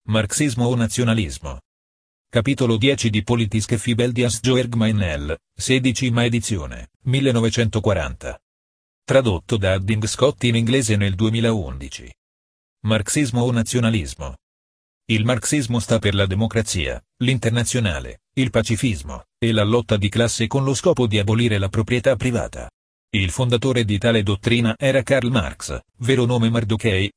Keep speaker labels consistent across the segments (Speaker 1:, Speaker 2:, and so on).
Speaker 1: Marxismo o nazionalismo. Capitolo 10 di Politische Fibeldias Joergmeinel, 16ª edizione, 1940. Tradotto da Adding Scott in inglese nel 2011. Marxismo o nazionalismo. Il marxismo sta per la democrazia, l'internazionale, il pacifismo, e la lotta di classe con lo scopo di abolire la proprietà privata. Il fondatore di tale dottrina era Karl Marx, vero nome Mardochei,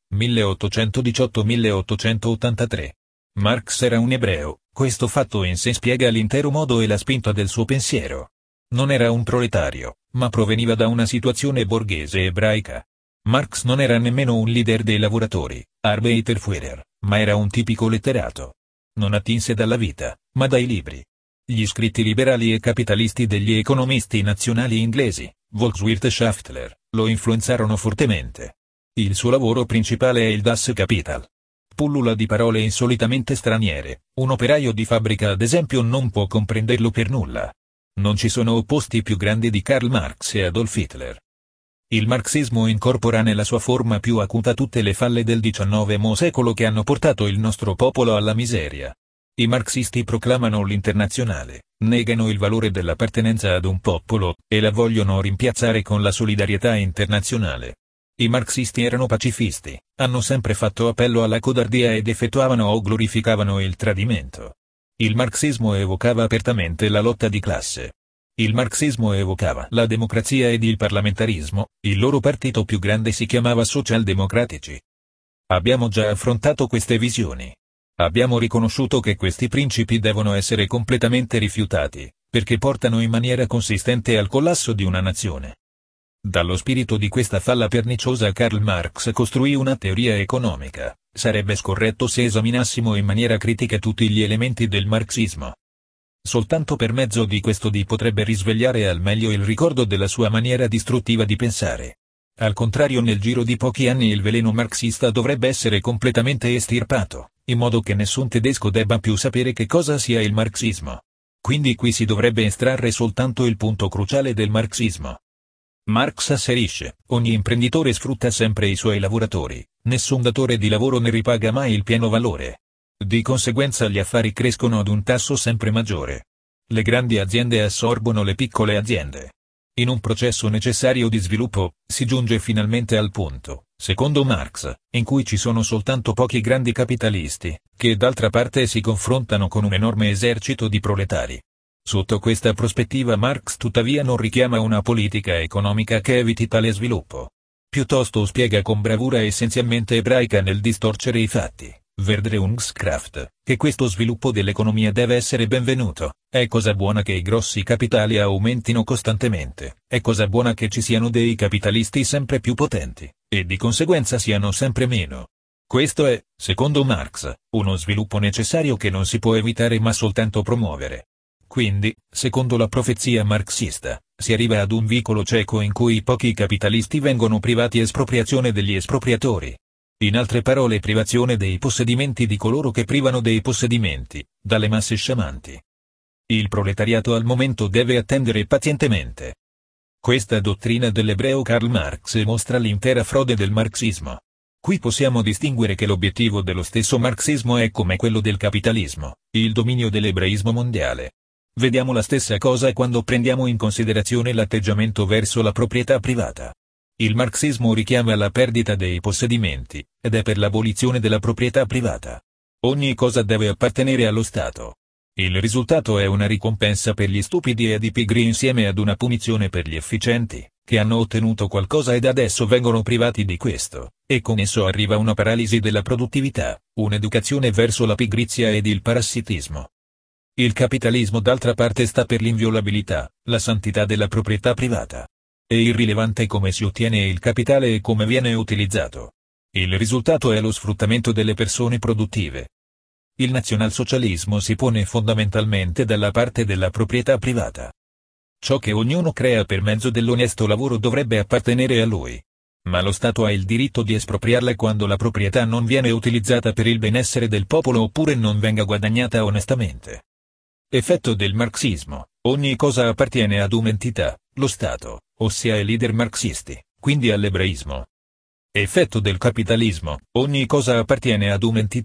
Speaker 1: 1818-1883. Marx era un ebreo, questo fatto in sé spiega l'intero modo e la spinta del suo pensiero. Non era un proletario, ma proveniva da una situazione borghese ebraica. Marx non era nemmeno un leader dei lavoratori, Arbeiterführer, ma era un tipico letterato. Non attinse dalla vita, ma dai libri. Gli scritti liberali e capitalisti degli economisti nazionali inglesi, Volkswirtschaftler, lo influenzarono fortemente. Il suo lavoro principale è il Das Kapital. Pullula di parole insolitamente straniere, un operaio di fabbrica ad esempio non può comprenderlo per nulla. Non ci sono opposti più grandi di Karl Marx e Adolf Hitler. Il marxismo incorpora nella sua forma più acuta tutte le falle del XIX secolo che hanno portato il nostro popolo alla miseria. I marxisti proclamano l'internazionale, negano il valore dell'appartenenza ad un popolo, e la vogliono rimpiazzare con la solidarietà internazionale. I marxisti erano pacifisti, hanno sempre fatto appello alla codardia ed effettuavano o glorificavano il tradimento. Il marxismo evocava apertamente la lotta di classe. Il marxismo evocava la democrazia ed il parlamentarismo, il loro partito più grande si chiamava Socialdemocratici. Abbiamo già affrontato queste visioni. Abbiamo riconosciuto che questi principi devono essere completamente rifiutati, perché portano in maniera consistente al collasso di una nazione. Dallo spirito di questa falla perniciosa Karl Marx costruì una teoria economica. Sarebbe scorretto se esaminassimo in maniera critica tutti gli elementi del marxismo. Soltanto per mezzo di questo potrebbe risvegliare al meglio il ricordo della sua maniera distruttiva di pensare. Al contrario, nel giro di pochi anni il veleno marxista dovrebbe essere completamente estirpato, in modo che nessun tedesco debba più sapere che cosa sia il marxismo. Quindi qui si dovrebbe estrarre soltanto il punto cruciale del marxismo. Marx asserisce: ogni imprenditore sfrutta sempre i suoi lavoratori, nessun datore di lavoro ne ripaga mai il pieno valore. Di conseguenza gli affari crescono ad un tasso sempre maggiore. Le grandi aziende assorbono le piccole aziende. In un processo necessario di sviluppo, si giunge finalmente al punto, secondo Marx, in cui ci sono soltanto pochi grandi capitalisti, che d'altra parte si confrontano con un enorme esercito di proletari. Sotto questa prospettiva Marx tuttavia non richiama una politica economica che eviti tale sviluppo. Piuttosto spiega con bravura essenzialmente ebraica nel distorcere i fatti, Verdrehungskraft, che questo sviluppo dell'economia deve essere benvenuto. È cosa buona che i grossi capitali aumentino costantemente, è cosa buona che ci siano dei capitalisti sempre più potenti, e di conseguenza siano sempre meno. Questo è, secondo Marx, uno sviluppo necessario che non si può evitare ma soltanto promuovere. Quindi, secondo la profezia marxista, si arriva ad un vicolo cieco in cui i pochi capitalisti vengono privati espropriazione degli espropriatori. In altre parole, privazione dei possedimenti di coloro che privano dei possedimenti, dalle masse sciamanti. Il proletariato al momento deve attendere pazientemente. Questa dottrina dell'ebreo Karl Marx mostra l'intera frode del marxismo. Qui possiamo distinguere che l'obiettivo dello stesso marxismo è come quello del capitalismo, il dominio dell'ebraismo mondiale. Vediamo la stessa cosa quando prendiamo in considerazione l'atteggiamento verso la proprietà privata. Il marxismo richiama la perdita dei possedimenti, ed è per l'abolizione della proprietà privata. Ogni cosa deve appartenere allo Stato. Il risultato è una ricompensa per gli stupidi ed i pigri insieme ad una punizione per gli efficienti, che hanno ottenuto qualcosa ed adesso vengono privati di questo, e con esso arriva una paralisi della produttività, un'educazione verso la pigrizia ed il parassitismo. Il capitalismo d'altra parte sta per l'inviolabilità, la santità della proprietà privata. È irrilevante come si ottiene il capitale e come viene utilizzato. Il risultato è lo sfruttamento delle persone produttive. Il nazionalsocialismo si pone fondamentalmente dalla parte della proprietà privata. Ciò che ognuno crea per mezzo dell'onesto lavoro dovrebbe appartenere a lui. Ma lo Stato ha il diritto di espropriarla quando la proprietà non viene utilizzata per il benessere del popolo oppure non venga guadagnata onestamente. Effetto del marxismo: ogni cosa appartiene ad un'entità, lo Stato, ossia ai leader marxisti, quindi all'ebraismo. Effetto del capitalismo: ogni cosa appartiene ad un'entità,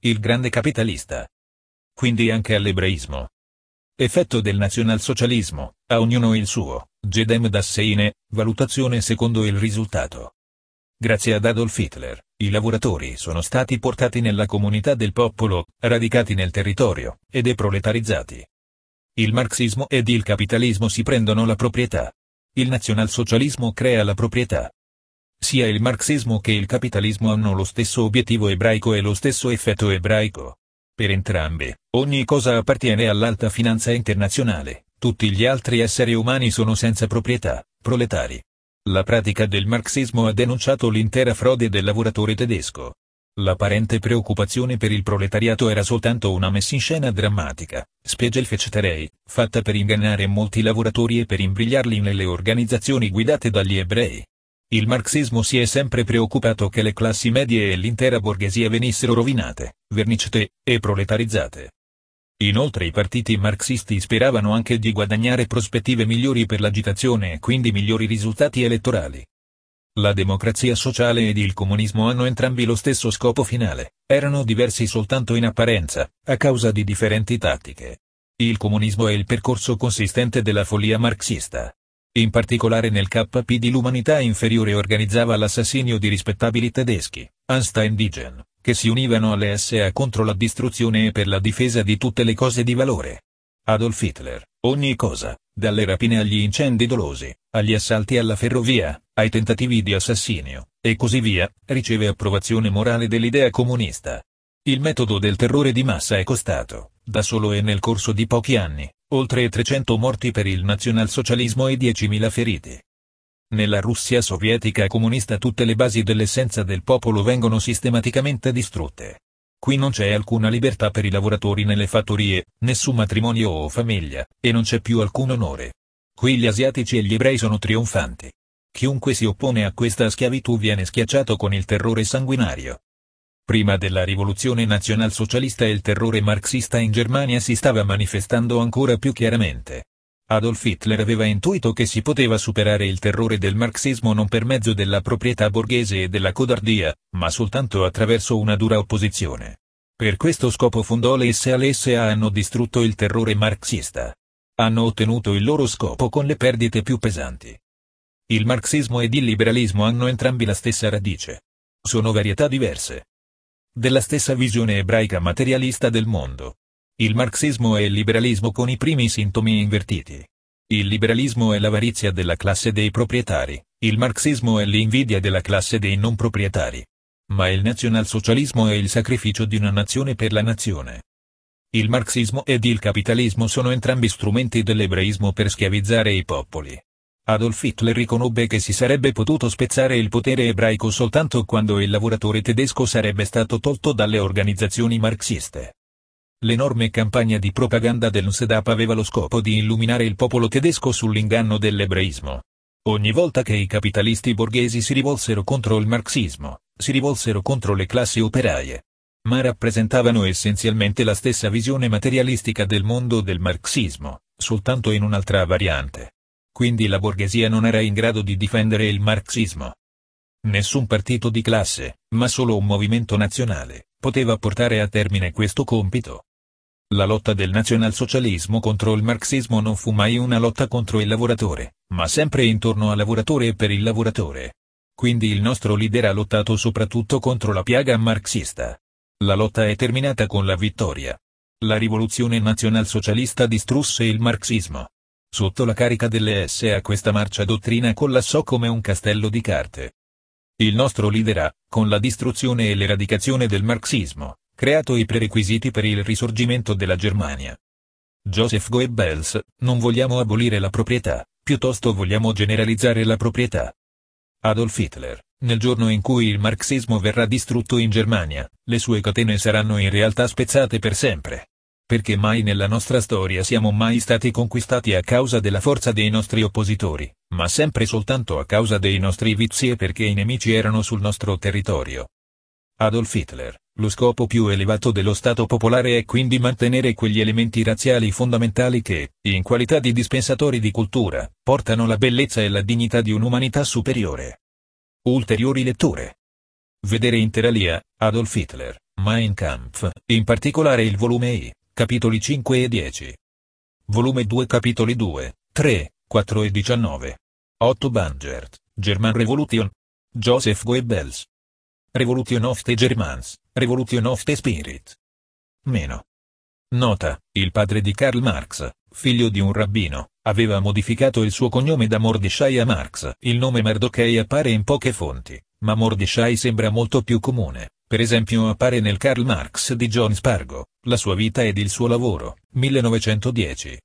Speaker 1: il grande capitalista. Quindi anche all'ebraismo. Effetto del nazionalsocialismo, a ognuno il suo, Gedem Dasseine, valutazione secondo il risultato. Grazie ad Adolf Hitler, i lavoratori sono stati portati nella comunità del popolo, radicati nel territorio, e deproletarizzati. Il marxismo ed il capitalismo si prendono la proprietà. Il nazionalsocialismo crea la proprietà. Sia il marxismo che il capitalismo hanno lo stesso obiettivo ebraico e lo stesso effetto ebraico. Per entrambi, ogni cosa appartiene all'alta finanza internazionale, tutti gli altri esseri umani sono senza proprietà, proletari. La pratica del marxismo ha denunciato l'intera frode del lavoratore tedesco. L'apparente preoccupazione per il proletariato era soltanto una messinscena drammatica, Spiegelfechterei, fatta per ingannare molti lavoratori e per imbrigliarli nelle organizzazioni guidate dagli ebrei. Il marxismo si è sempre preoccupato che le classi medie e l'intera borghesia venissero rovinate, verniciate e proletarizzate. Inoltre i partiti marxisti speravano anche di guadagnare prospettive migliori per l'agitazione e quindi migliori risultati elettorali. La democrazia sociale ed il comunismo hanno entrambi lo stesso scopo finale, erano diversi soltanto in apparenza, a causa di differenti tattiche. Il comunismo è il percorso consistente della follia marxista. In particolare nel KPD l'umanità inferiore organizzava l'assassinio di rispettabili tedeschi, Einstein-Digen, che si univano alle SA contro la distruzione e per la difesa di tutte le cose di valore. Adolf Hitler, ogni cosa, dalle rapine agli incendi dolosi, agli assalti alla ferrovia, ai tentativi di assassinio, e così via, riceve approvazione morale dell'idea comunista. Il metodo del terrore di massa è costato, da solo e nel corso di pochi anni, oltre 300 morti per il nazionalsocialismo e 10.000 feriti. Nella Russia sovietica comunista tutte le basi dell'essenza del popolo vengono sistematicamente distrutte. Qui non c'è alcuna libertà per i lavoratori nelle fattorie, nessun matrimonio o famiglia, e non c'è più alcun onore. Qui gli asiatici e gli ebrei sono trionfanti. Chiunque si oppone a questa schiavitù viene schiacciato con il terrore sanguinario. Prima della rivoluzione nazionalsocialista il terrore marxista in Germania si stava manifestando ancora più chiaramente. Adolf Hitler aveva intuito che si poteva superare il terrore del marxismo non per mezzo della proprietà borghese e della codardia, ma soltanto attraverso una dura opposizione. Per questo scopo fondò le SA. Le SA hanno distrutto il terrore marxista. Hanno ottenuto il loro scopo con le perdite più pesanti. Il marxismo ed il liberalismo hanno entrambi la stessa radice. Sono varietà diverse della stessa visione ebraica materialista del mondo. Il marxismo è il liberalismo con i primi sintomi invertiti. Il liberalismo è l'avarizia della classe dei proprietari, il marxismo è l'invidia della classe dei non proprietari. Ma il nazionalsocialismo è il sacrificio di una nazione per la nazione. Il marxismo ed il capitalismo sono entrambi strumenti dell'ebraismo per schiavizzare i popoli. Adolf Hitler riconobbe che si sarebbe potuto spezzare il potere ebraico soltanto quando il lavoratore tedesco sarebbe stato tolto dalle organizzazioni marxiste. L'enorme campagna di propaganda dell'NSDAP aveva lo scopo di illuminare il popolo tedesco sull'inganno dell'ebraismo. Ogni volta che i capitalisti borghesi si rivolsero contro il marxismo, si rivolsero contro le classi operaie. Ma rappresentavano essenzialmente la stessa visione materialistica del mondo del marxismo, soltanto in un'altra variante. Quindi la borghesia non era in grado di difendere il marxismo. Nessun partito di classe, ma solo un movimento nazionale, poteva portare a termine questo compito. La lotta del nazionalsocialismo contro il marxismo non fu mai una lotta contro il lavoratore, ma sempre intorno al lavoratore e per il lavoratore. Quindi il nostro leader ha lottato soprattutto contro la piaga marxista. La lotta è terminata con la vittoria. La rivoluzione nazionalsocialista distrusse il marxismo. Sotto la carica delle SA questa marcia dottrina collassò come un castello di carte. Il nostro leader ha, con la distruzione e l'eradicazione del marxismo, creato i prerequisiti per il risorgimento della Germania. Joseph Goebbels, non vogliamo abolire la proprietà, piuttosto vogliamo generalizzare la proprietà. Adolf Hitler, nel giorno in cui il marxismo verrà distrutto in Germania, le sue catene saranno in realtà spezzate per sempre. Perché mai nella nostra storia siamo mai stati conquistati a causa della forza dei nostri oppositori, ma sempre soltanto a causa dei nostri vizi e perché i nemici erano sul nostro territorio. Adolf Hitler, lo scopo più elevato dello Stato popolare è quindi mantenere quegli elementi razziali fondamentali che, in qualità di dispensatori di cultura, portano la bellezza e la dignità di un'umanità superiore. Ulteriori letture. Vedere interalia, Adolf Hitler, Mein Kampf, in particolare il volume I, capitoli 5 e 10. Volume 2 capitoli 2, 3, 4 e 19. Otto Bangert, German Revolution. Joseph Goebbels. Revolution of the Germans, Revolution of the Spirit. Meno. Nota, il padre di Karl Marx, figlio di un rabbino, aveva modificato il suo cognome da Mordechai a Marx. Il nome Mardochai appare in poche fonti, ma Mordechai sembra molto più comune. Per esempio appare nel Karl Marx di John Spargo, La sua vita ed il suo lavoro, 1910.